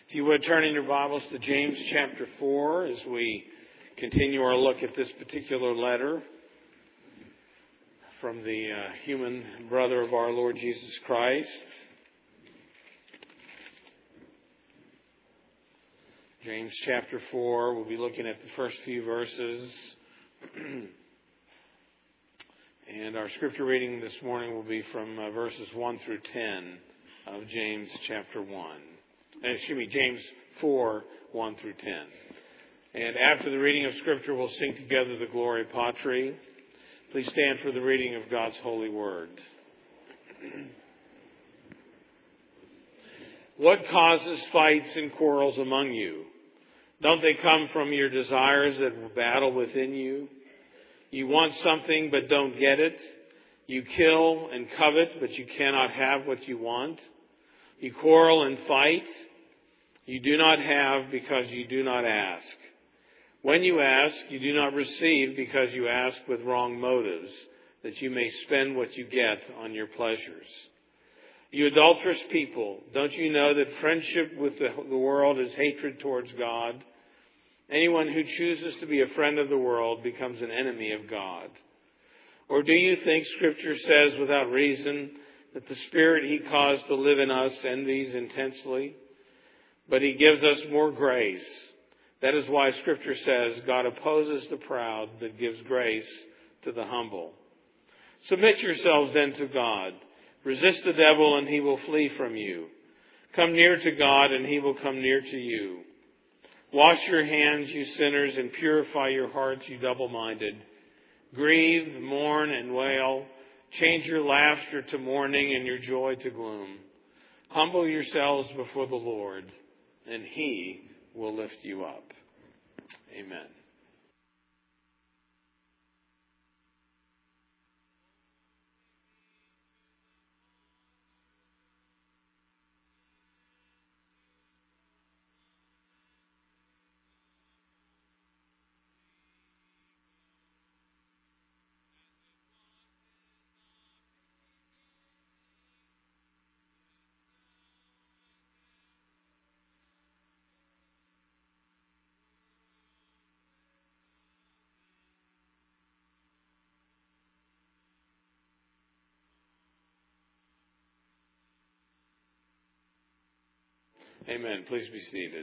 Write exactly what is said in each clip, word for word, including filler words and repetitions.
If you would turn in your Bibles to James chapter four as we continue our look at this particular letter from the uh, human brother of our Lord Jesus Christ. James chapter four, we'll be looking at the first few verses. And our scripture reading this morning will be from uh, verses one through ten of James chapter one. Excuse me, James four, one through ten. And after the reading of Scripture, we'll sing together the Gloria Patri. Please stand for the reading of God's holy word. What causes fights and quarrels among you? Don't they come from your desires that battle within you? You want something but don't get it. You kill and covet, but you cannot have what you want. You quarrel and fight. You do not have because you do not ask. When you ask, you do not receive because you ask with wrong motives, that you may spend what you get on your pleasures. You adulterous people, don't you know that friendship with the, the world is hatred towards God? Anyone who chooses to be a friend of the world becomes an enemy of God. Or do you think Scripture says without reason that the Spirit He caused to live in us envies intensely? But He gives us more grace. That is why Scripture says God opposes the proud but gives grace to the humble. Submit yourselves then to God. Resist the devil and he will flee from you. Come near to God and He will come near to you. Wash your hands, you sinners, and purify your hearts, you double-minded. Grieve, mourn, and wail. Change your laughter to mourning and your joy to gloom. Humble yourselves before the Lord, and He will lift you up. Amen. Amen. Please be seated.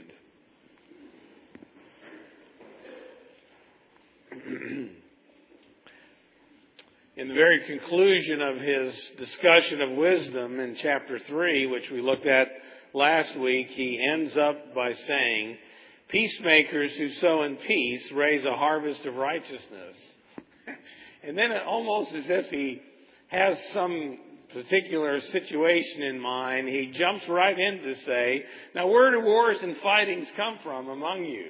In the very conclusion of his discussion of wisdom in chapter three, which we looked at last week, he ends up by saying, peacemakers who sow in peace raise a harvest of righteousness. And then it almost as if he has some particular situation in mind, he jumps right in to say, now where do wars and fightings come from among you?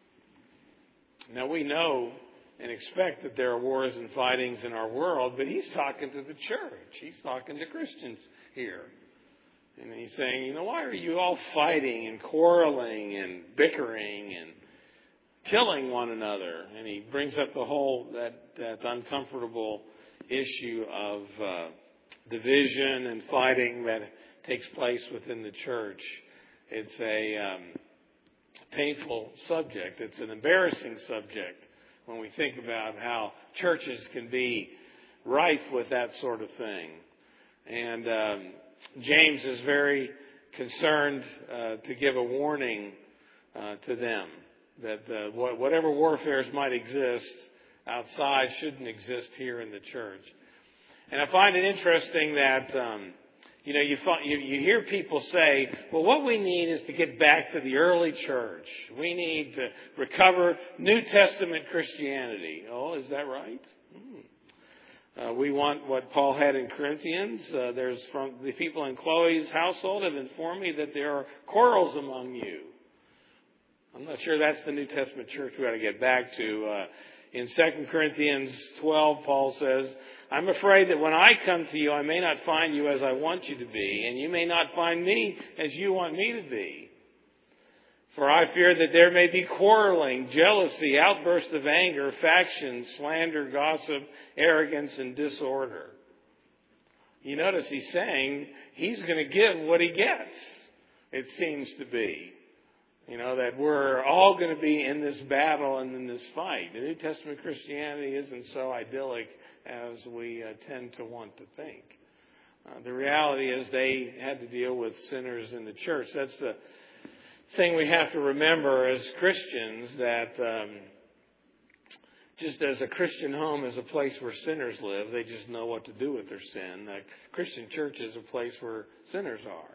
Now we know and expect that there are wars and fightings in our world, but he's talking to the church. He's talking to Christians here. And he's saying, you know, why are you all fighting and quarreling and bickering and killing one another? And he brings up the whole, that, that uncomfortable issue of uh, division and fighting that takes place within the church. It's a um, painful subject. It's an embarrassing subject when we think about how churches can be rife with that sort of thing. And um, James is very concerned uh, to give a warning uh, to them that uh, whatever warfares might exist outside shouldn't exist here in the church. And I find it interesting that, um, you know, you, find, you you hear people say, well, what we need is to get back to the early church. We need to recover New Testament Christianity. Oh, is that right? Hmm. Uh, we want what Paul had in Corinthians. Uh, there's from the people in Chloe's household have informed me that there are quarrels among you. I'm not sure that's the New Testament church we got to get back to. Uh, in Second Corinthians twelve, Paul says, I'm afraid that when I come to you, I may not find you as I want you to be, and you may not find me as you want me to be. For I fear that there may be quarreling, jealousy, outbursts of anger, factions, slander, gossip, arrogance, and disorder. You notice he's saying he's going to give what he gets, it seems to be. You know, that we're all going to be in this battle and in this fight. The New Testament Christianity isn't so idyllic as we uh, tend to want to think. Uh, the reality is they had to deal with sinners in the church. That's the thing we have to remember as Christians, that um, just as a Christian home is a place where sinners live, they just know what to do with their sin. A Christian church is a place where sinners are.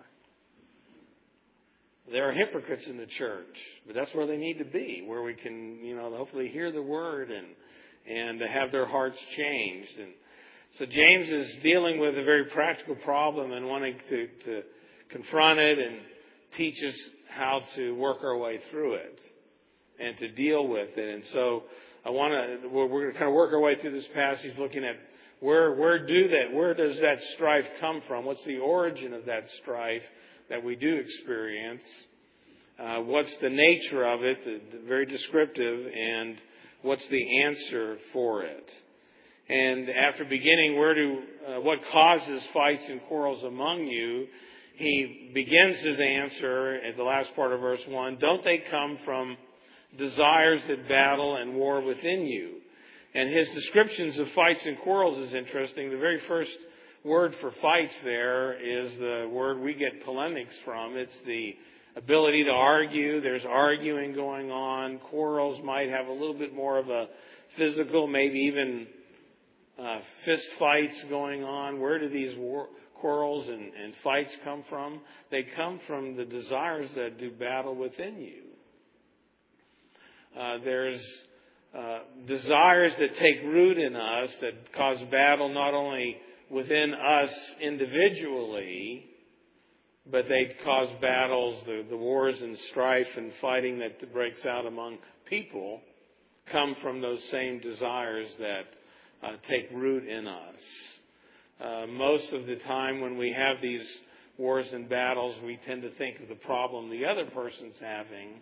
There are hypocrites in the church, but that's where they need to be, where we can, you know, hopefully hear the word and and have their hearts changed. And so James is dealing with a very practical problem and wanting to, to confront it and teach us how to work our way through it and to deal with it. And so I want to, we're going to kind of work our way through this passage, looking at where where do that, where does that strife come from? What's the origin of that strife that we do experience? Uh, what's the nature of it? The, the very descriptive, and what's the answer for it? And after beginning, where do uh, what causes fights and quarrels among you? He begins his answer at the last part of verse one. Don't they come from desires that battle and war within you? And his descriptions of fights and quarrels is interesting. The very first word for fights there is the word we get polemics from. It's the ability to argue. There's arguing going on. Quarrels might have a little bit more of a physical, maybe even uh, fist fights going on. Where do these war, quarrels and, and fights come from? They come from the desires that do battle within you. Uh, there's uh, desires that take root in us that cause battle not only within us individually, but they cause battles, the, the wars and strife and fighting that breaks out among people come from those same desires that uh, take root in us. Uh, most of the time when we have these wars and battles, we tend to think of the problem the other person's having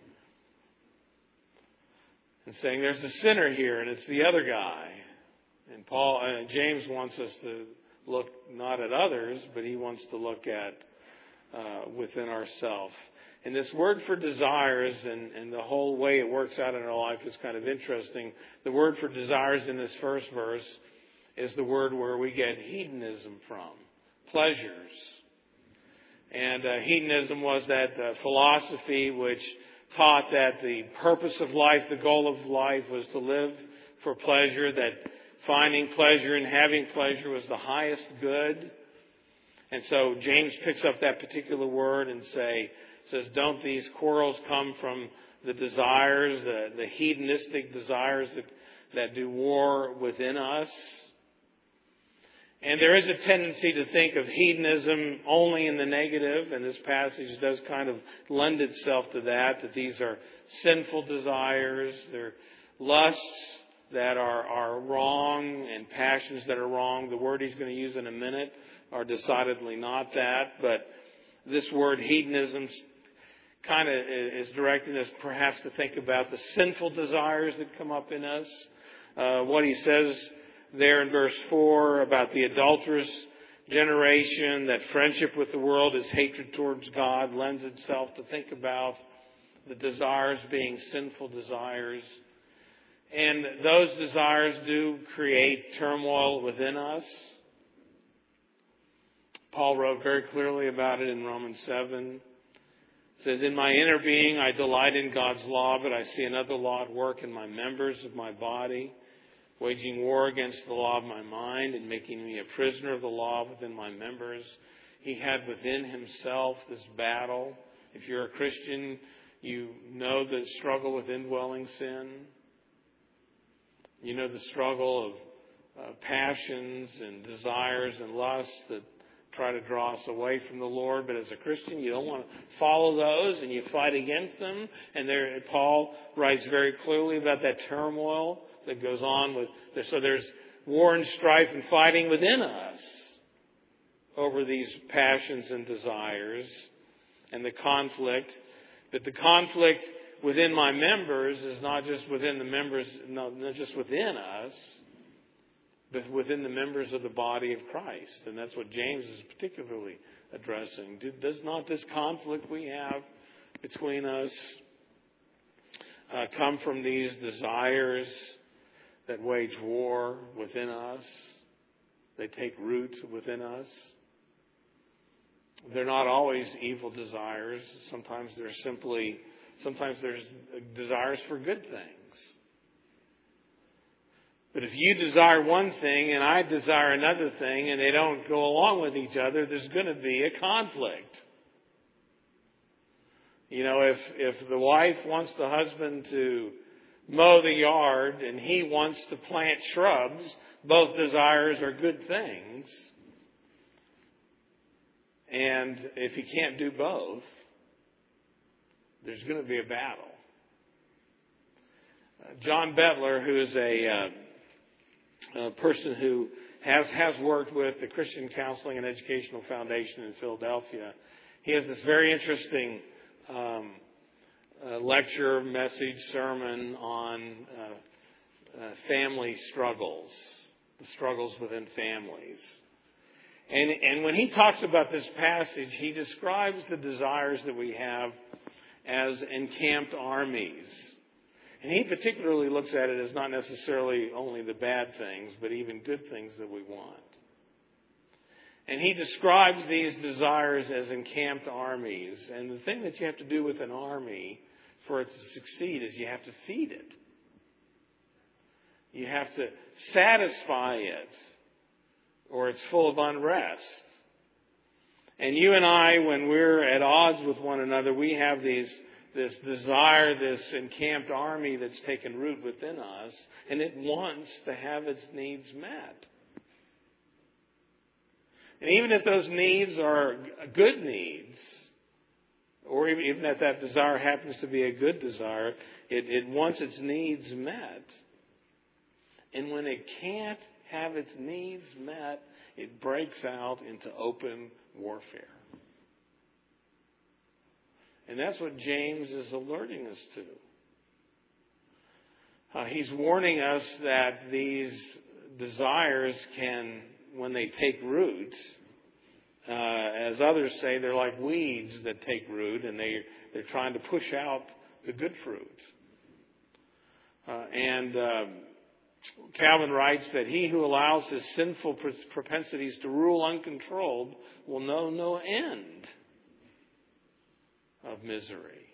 and saying, there's a sinner here and it's the other guy. And Paul, uh, James wants us to look not at others, but he wants to look at uh, within ourselves. And this word for desires and, and the whole way it works out in our life is kind of interesting. The word for desires in this first verse is the word where we get hedonism from, pleasures. And uh, hedonism was that uh, philosophy which taught that the purpose of life, the goal of life, was to live for pleasure, that finding pleasure and having pleasure was the highest good. And so James picks up that particular word and say, says, don't these quarrels come from the desires, the, the hedonistic desires that, that do war within us? And there is a tendency to think of hedonism only in the negative, and this passage does kind of lend itself to that, that these are sinful desires, they're lusts that are, are wrong and passions that are wrong. The word he's going to use in a minute are decidedly not that, but this word hedonism kind of is directing us perhaps to think about the sinful desires that come up in us. Uh, what he says there in verse four about the adulterous generation, that friendship with the world is hatred towards God, lends itself to think about the desires being sinful desires. And those desires do create turmoil within us. Paul wrote very clearly about it in Romans seven. It says, in my inner being I delight in God's law, but I see another law at work in my members of my body, waging war against the law of my mind and making me a prisoner of the law within my members. He had within himself this battle. If you're a Christian, you know the struggle with indwelling sin. You know the struggle of uh, passions and desires and lusts that try to draw us away from the Lord. But as a Christian, you don't want to follow those and you fight against them. And there, Paul writes very clearly about that turmoil that goes on with. So there's war and strife and fighting within us over these passions and desires and the conflict. But the conflict within my members is not just within the members, not just within us, but within the members of the body of Christ. And that's what James is particularly addressing. Does not this conflict we have between us uh, come from these desires that wage war within us. They take root within us. They're not always evil desires. Sometimes they're simply, sometimes there's desires for good things. But if you desire one thing and I desire another thing and they don't go along with each other, there's going to be a conflict. You know, if, if the wife wants the husband to mow the yard and he wants to plant shrubs, both desires are good things. And if he can't do both, there's going to be a battle. Uh, John Bettler, who is a, uh, a person who has, has worked with the Christian Counseling and Educational Foundation in Philadelphia, he has this very interesting um, uh, lecture, message, sermon on uh, uh, family struggles, the struggles within families. And, and when he talks about this passage, he describes the desires that we have as encamped armies. And he particularly looks at it as not necessarily only the bad things, but even good things that we want. And he describes these desires as encamped armies. And the thing that you have to do with an army for it to succeed is you have to feed it. You have to satisfy it, or it's full of unrest. And you and I, when we're at odds with one another, we have these, this desire, this encamped army that's taken root within us, and it wants to have its needs met. And even if those needs are good needs, or even if that desire happens to be a good desire, it, it wants its needs met. And when it can't have its needs met, it breaks out into open warfare. And that's what James is alerting us to. Uh, he's warning us that these desires can, when they take root, uh, as others say, they're like weeds that take root, and they, they're trying to push out the good fruit. Uh, and um, Calvin writes that he who allows his sinful propensities to rule uncontrolled will know no end of misery.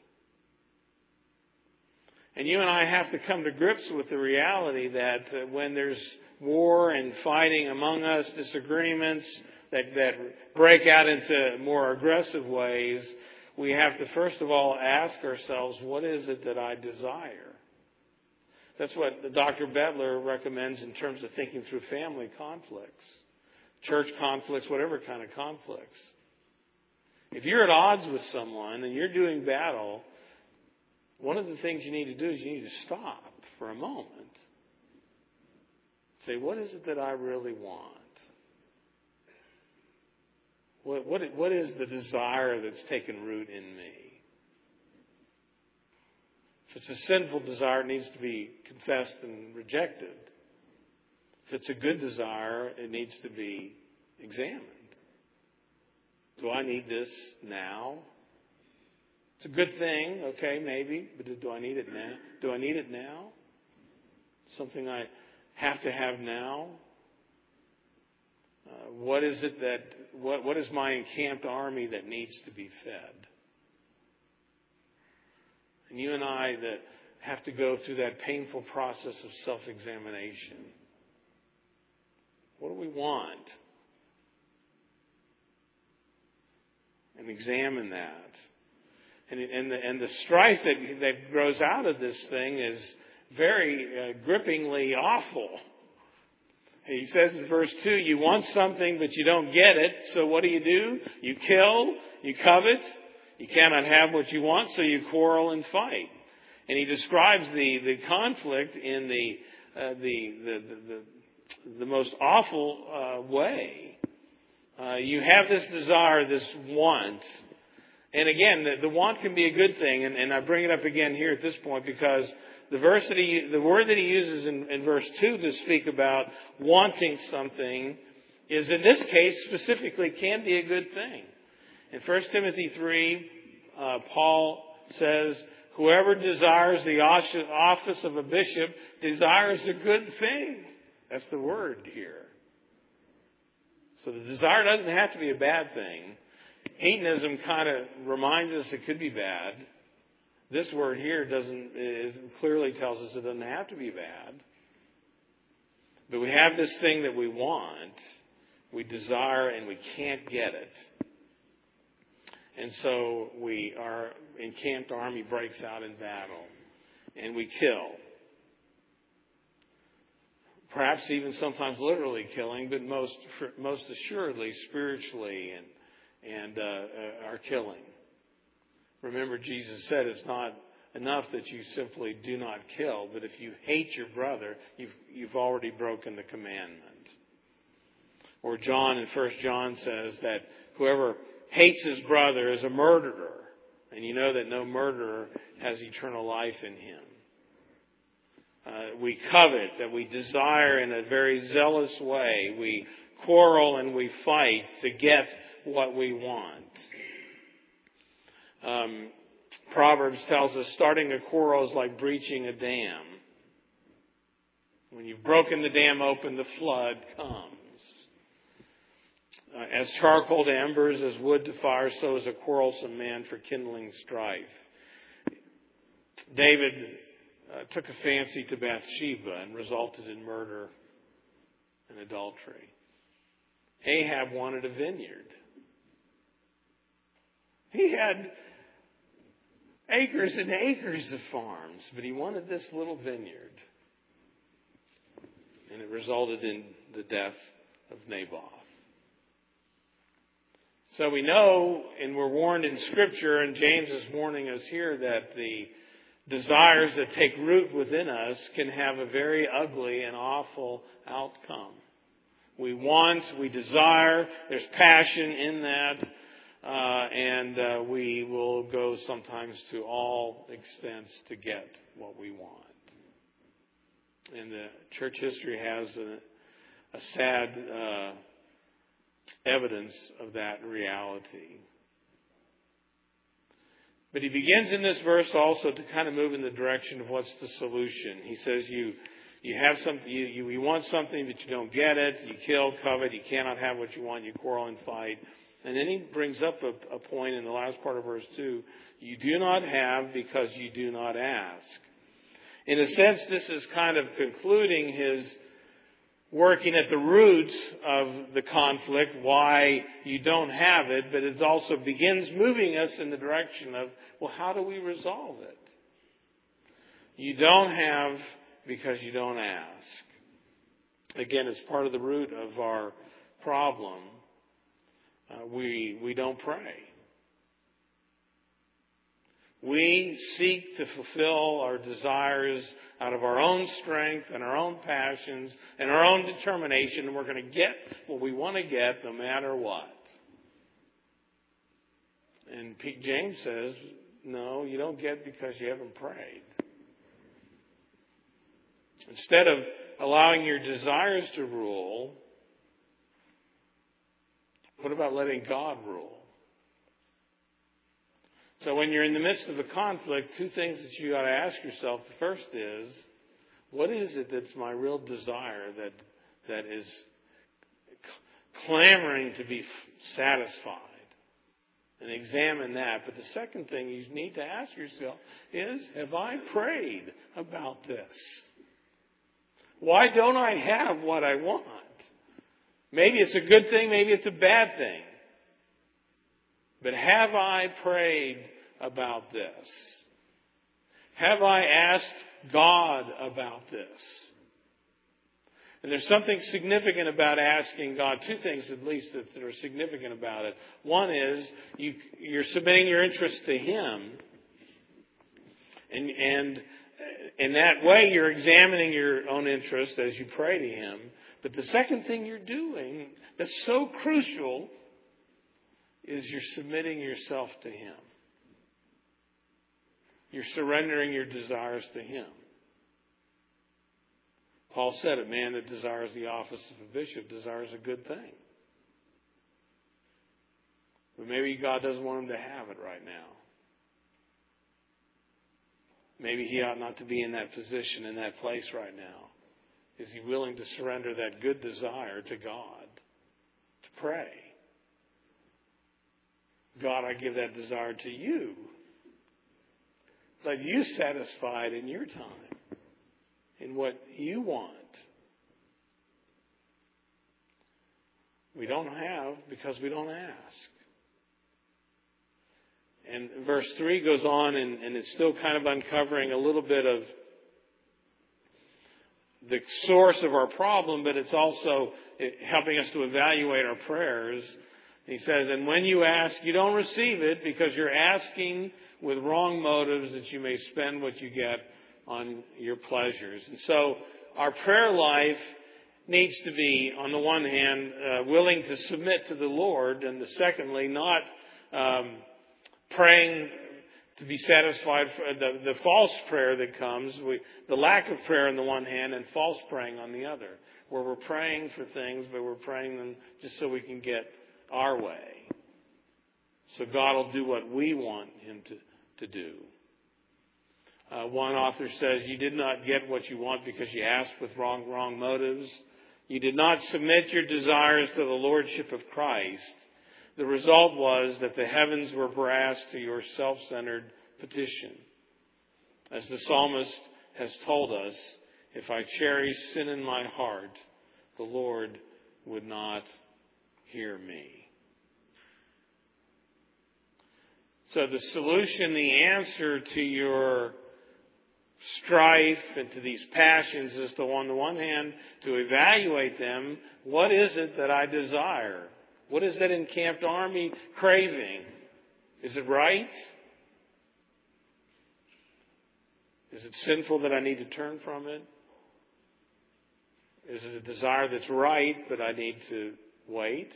And you and I have to come to grips with the reality that uh, when there's war and fighting among us, disagreements that, that break out into more aggressive ways, we have to first of all ask ourselves, what is it that I desire? That's what Doctor Bettler recommends in terms of thinking through family conflicts, church conflicts, whatever kind of conflicts. If you're at odds with someone and you're doing battle, one of the things you need to do is you need to stop for a moment. Say, what is it that I really want? What, what, what is the desire that's taken root in me? If it's a sinful desire, it needs to be confessed and rejected. If it's a good desire, it needs to be examined. Do I need this now? It's a good thing, okay, maybe, but do I need it now? Do I need it now? Something I have to have now? Uh, what is it that, what, what is my encamped army that needs to be fed? And you and I that have to go through that painful process of self-examination. What do we want? And examine that. And, and, the, and the strife that, that grows out of this thing is very uh, grippingly awful. He says in verse two, you want something but you don't get it, so what do you do? You kill, you covet, you cannot have what you want, so you quarrel and fight. And he describes the, the conflict in the, uh, the, the, the, the, the most awful uh, way. Uh, you have this desire, this want. And again, the, the want can be a good thing. And, and I bring it up again here at this point because the verse that he, the word that he uses in, in verse two to speak about wanting something is in this case specifically can be a good thing. In First Timothy three, uh, Paul says, Whoever desires the office of a bishop desires a good thing. That's the word here. So the desire doesn't have to be a bad thing. Hedonism kind of reminds us it could be bad. This word here doesn't, it clearly tells us it doesn't have to be bad. But we have this thing that we want, we desire, and we can't get it. And so we, our encamped army breaks out in battle, and we kill. Perhaps even sometimes literally killing, but most most assuredly spiritually and and uh, are killing. Remember, Jesus said it's not enough that you simply do not kill, but if you hate your brother, you've you've already broken the commandment. Or John in First John says that whoever hates his brother is a murderer, and you know that no murderer has eternal life in him. Uh, we covet, that we desire in a very zealous way. We quarrel and we fight to get what we want. Um, Proverbs tells us starting a quarrel is like breaching a dam. When you've broken the dam open, the flood comes. Uh, as charcoal to embers, as wood to fire, so is a quarrelsome man for kindling strife. David uh, took a fancy to Bathsheba and resulted in murder and adultery. Ahab wanted a vineyard. He had acres and acres of farms, but he wanted this little vineyard. And it resulted in the death of Naboth. So we know, and we're warned in Scripture, and James is warning us here, that the desires that take root within us can have a very ugly and awful outcome. We want, we desire, there's passion in that, uh, and uh, we will go sometimes to all extents to get what we want. And the church history has a, a sad uh, evidence of that reality. But he begins in this verse also to kind of move in the direction of what's the solution. He says you you have something, you, you, you want something but you don't get it, you kill, covet, you cannot have what you want, you quarrel and fight. And then he brings up a, a point in the last part of verse two. You do not have because you do not ask. In a sense, this is kind of concluding his working at the roots of the conflict, why you don't have it, but it also begins moving us in the direction of, well, how do we resolve it? You don't have because you don't ask. Again, it's part of the root of our problem. Uh, we we don't pray. We seek to fulfill our desires out of our own strength and our own passions and our own determination, and we're going to get what we want to get no matter what. And James says, no, you don't get because you haven't prayed. Instead of allowing your desires to rule, what about letting God rule? So when you're in the midst of a conflict, two things that you got to ask yourself. The first is, what is it that's my real desire that that is clamoring to be satisfied? And examine that. But the second thing you need to ask yourself is, have I prayed about this? Why don't I have what I want? Maybe it's a good thing, maybe it's a bad thing. But have I prayed about this? Have I asked God about this? And there's something significant about asking God. Two things at least that, that are significant about it. One is you, you're submitting your interest to Him. And, and in that way you're examining your own interest as you pray to Him. But the second thing you're doing that's so crucial is you're submitting yourself to Him. You're surrendering your desires to Him. Paul said, a man that desires the office of a bishop desires a good thing. But maybe God doesn't want him to have it right now. Maybe he ought not to be in that position, in that place right now. Is he willing to surrender that good desire to God? To pray. God, I give that desire to you. Let you satisfy it in your time, in what you want. We don't have because we don't ask. And verse three goes on, and, and it's still kind of uncovering a little bit of the source of our problem, but it's also helping us to evaluate our prayers. He says, and when you ask, you don't receive it because you're asking with wrong motives that you may spend what you get on your pleasures. And so our prayer life needs to be, on the one hand, uh, willing to submit to the Lord, and the secondly, not um, praying to be satisfied for the, the false prayer that comes, we, the lack of prayer on the one hand and false praying on the other, where we're praying for things, but we're praying them just so we can get our way. So God will do what we want Him to, to do. Uh, one author says, you did not get what you want because you asked with wrong, wrong motives. You did not submit your desires to the Lordship of Christ. The result was that the heavens were brass to your self-centered petition. As the psalmist has told us, if I cherish sin in my heart, the Lord would not hear me. So the solution, the answer to your strife and to these passions is to, on the one hand, to evaluate them. What is it that I desire? What is that encamped army craving? Is it right? Is it sinful that I need to turn from it? Is it a desire that's right, but I need to wait?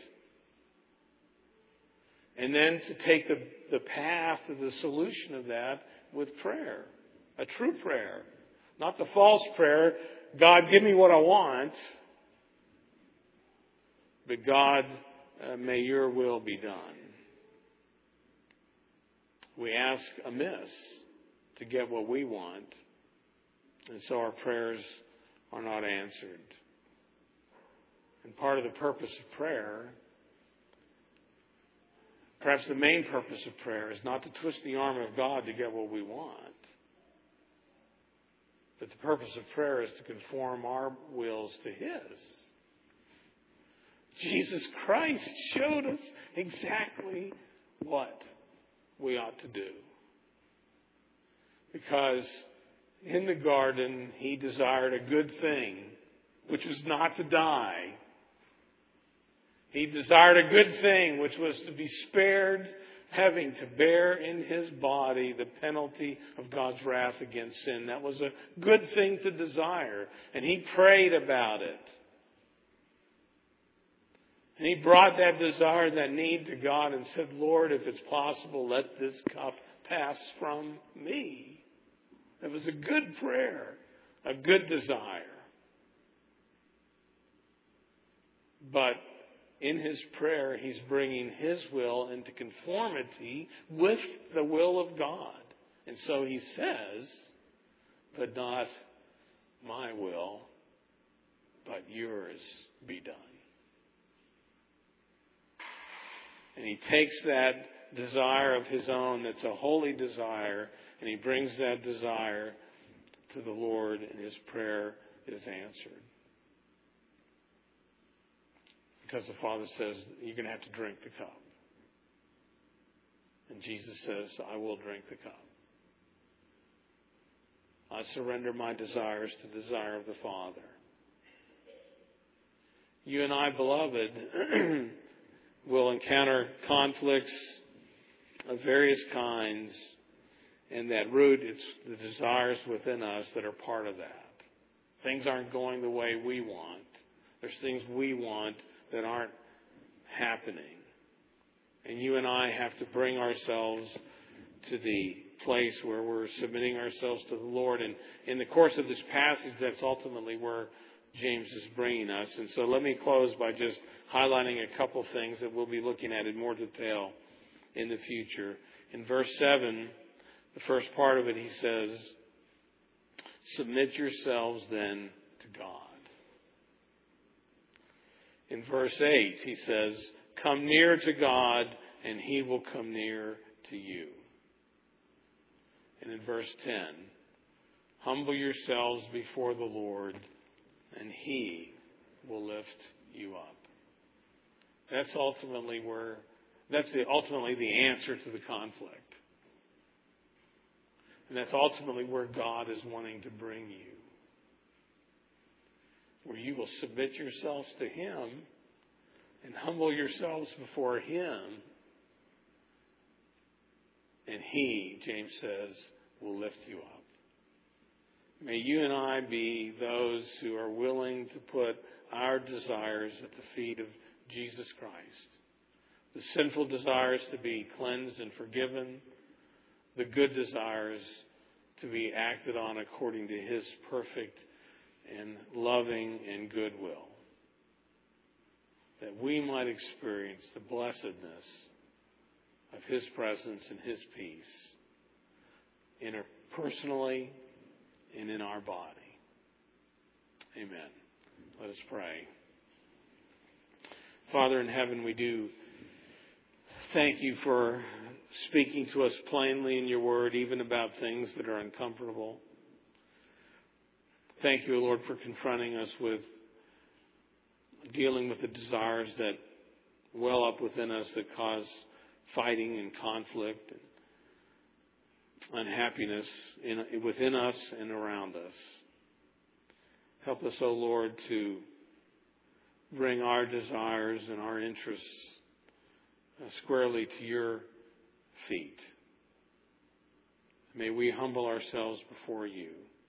And then to take the, the path of the solution of that with prayer. A true prayer. Not the false prayer, God, give me what I want. But God, uh, may your will be done. We ask amiss to get what we want. And so our prayers are not answered. And part of the purpose of prayer, perhaps the main purpose of prayer, is not to twist the arm of God to get what we want. But the purpose of prayer is to conform our wills to His. Jesus Christ showed us exactly what we ought to do. Because in the garden, He desired a good thing, which was not to die. He desired a good thing, which was to be spared having to bear in His body the penalty of God's wrath against sin. That was a good thing to desire. And He prayed about it. And He brought that desire and that need to God and said, Lord, if it's possible, let this cup pass from me. It was a good prayer, a good desire. But in His prayer, He's bringing His will into conformity with the will of God. And so He says, but not my will, but yours be done. And He takes that desire of His own that's a holy desire, and He brings that desire to the Lord, and His prayer is answered. Because the Father says, you're going to have to drink the cup. And Jesus says, I will drink the cup. I surrender my desires to the desire of the Father. You and I, beloved, will encounter conflicts of various kinds. And that root, it's the desires within us that are part of that. Things aren't going the way we want. There's things we want that aren't happening. And you and I have to bring ourselves to the place where we're submitting ourselves to the Lord. And in the course of this passage, that's ultimately where James is bringing us. And so let me close by just highlighting a couple things that we'll be looking at in more detail in the future. In verse seven, the first part of it, he says, Submit yourselves then to God. In verse eight, he says, come near to God, and he will come near to you. And in verse ten, humble yourselves before the Lord, and he will lift you up. That's ultimately where, that's the, ultimately the answer to the conflict. And that's ultimately where God is wanting to bring you. Where you will submit yourselves to him and humble yourselves before him. And he, James says, will lift you up. May you and I be those who are willing to put our desires at the feet of Jesus Christ. The sinful desires to be cleansed and forgiven. The good desires to be acted on according to his perfect and loving and good will. That we might experience the blessedness of his presence and his peace in our, personally and in our body. Amen. Let us pray. Father in heaven, we do thank you for speaking to us plainly in your word, even about things that are uncomfortable. Thank you, Lord, for confronting us with dealing with the desires that well up within us that cause fighting and conflict and unhappiness in, within us and around us. Help us, O Lord, to bring our desires and our interests uh, squarely to your feet. May we humble ourselves before you.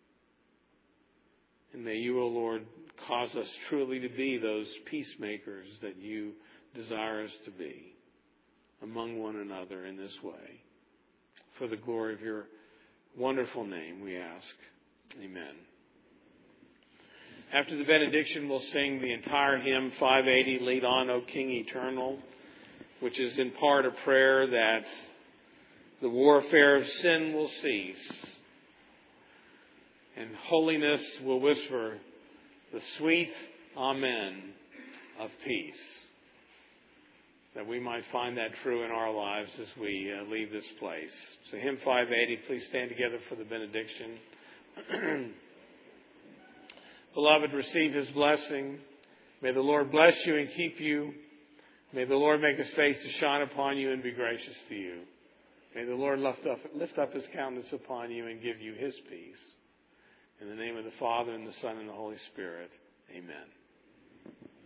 And may you, O Lord, cause us truly to be those peacemakers that you desire us to be among one another in this way. For the glory of your wonderful name, we ask. Amen. After the benediction, we'll sing the entire hymn, five eighty, Lead On, O King Eternal, which is in part a prayer that the warfare of sin will cease and holiness will whisper the sweet amen of peace. That we might find that true in our lives as we uh, leave this place. So hymn five eighty, please stand together for the benediction. Beloved, receive his blessing. May the Lord bless you and keep you. May the Lord make his face to shine upon you and be gracious to you. May the Lord lift up, lift up his countenance upon you and give you his peace. In the name of the Father, and the Son, and the Holy Spirit. Amen.